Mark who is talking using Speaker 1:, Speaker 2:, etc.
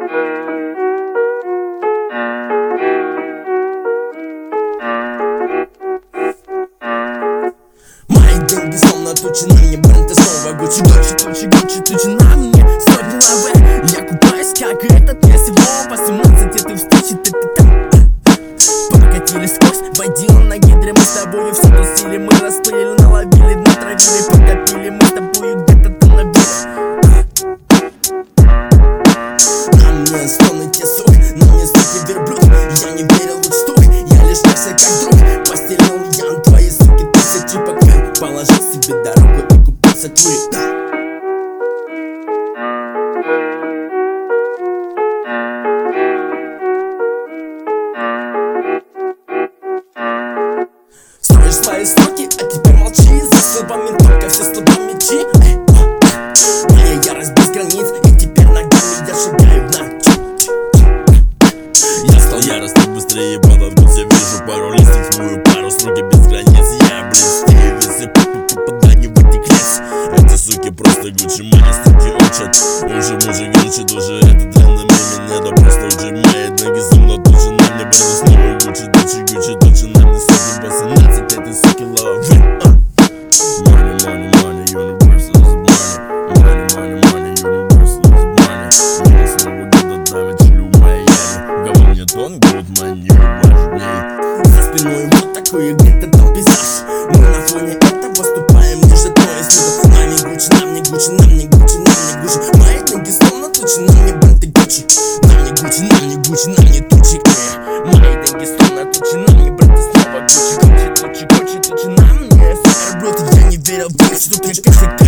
Speaker 1: Мои деньги словно тучи, на мне бренд и снова Гуччи, тучи на мне сотни лавэ. Я купаюсь, как этот, я всего 18, и ты встречи, прокатились сквозь, водила на гидре. Мы с тобою все тусили, мы расплыли, наловили, натравили, покопили. Мы с тобою где-то на На мне слон идти сук, на мне суки верблюд. Я не верил в их стук, я лишь несся как друг. Постелил я на твои суки тысячи покрыл. Положил себе дорогу и купился курить. Строишь свои строки, а теперь молчи. За словами только все слова мечи. Моя ярость без границ, и теперь ногами я шагаю в ночь. Я стал яростным, быстрее подоткнулся. Вижу пару листьев, смою пару строки без границ. Я быстрее везде попадание в этих лес. Эти суки просто Гуччи, мои строки учат. Уже глючит, уже это длинно меня. Да просто уже мои ноги словно тучи на мне. Бренд снова Гуччи, тучи на мне. Сотни 18, этой суки лавы. Money, universal is money. Money, universal is money. Я снова где-то давит, члю мои яли. Кого мне тон, Гудмани важней. За спиной вот такой где-то там пейзаж. Мы на фоне этого выступаем ниже поясницы. На мне Гуччи. Мои ноги словно тучи, на мне бренд и Гуччи. На мне Гуччи, тучи. Мои деньги словно тучи, на мне бренд и снова Гуччи, тучи на мне. Верблюд, я не верил в них, что ты как